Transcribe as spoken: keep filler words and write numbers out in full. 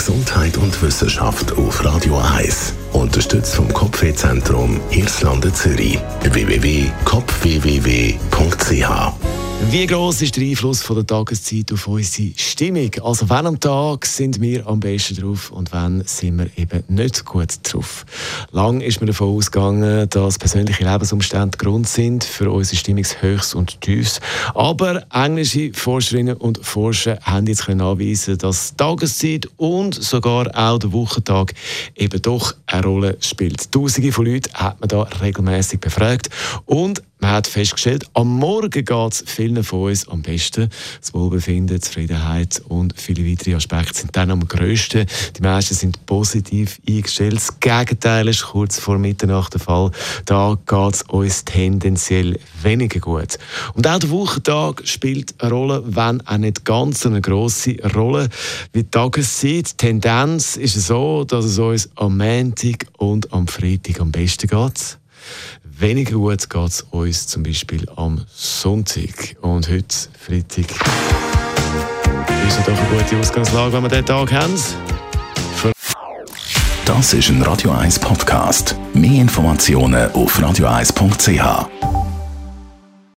Gesundheit und Wissenschaft auf Radio eins. Unterstützt vom Kopfwehzentrum Irlande Zürich. w w w punkt kopf w w w punkt c h. Wie gross ist der Einfluss von der Tageszeit auf unsere Stimmung? Also wann am Tag sind wir am besten drauf und wann sind wir eben nicht gut drauf? Lang ist man davon ausgegangen, dass persönliche Lebensumstände Grund sind für unsere Stimmungshöchst und Tiefs. Aber englische Forscherinnen und Forscher haben jetzt nachweisen, dass die Tageszeit und sogar auch der Wochentag eben doch eine Rolle spielt. Tausende von Leuten hat man da regelmäßig befragt und man hat festgestellt, am Morgen geht es vielen von uns am besten. Das Wohlbefinden, Zufriedenheit und viele weitere Aspekte sind dann am grössten. Die meisten sind positiv eingestellt. Das Gegenteil ist kurz vor Mitternacht der Fall. Da geht es uns tendenziell weniger gut. Und auch der Wochentag spielt eine Rolle, wenn auch nicht ganz eine grosse Rolle wie die Tageszeit. Die Tendenz ist so, dass es uns am Montag und am Freitag am besten geht. Weniger gut geht es uns zum Beispiel am Sonntag. Und heute, Freitag, ist ja doch eine gute Ausgangslage, wenn wir diesen Tag haben. Das ist ein Radio eins Podcast. Mehr Informationen auf radio eins punkt c h.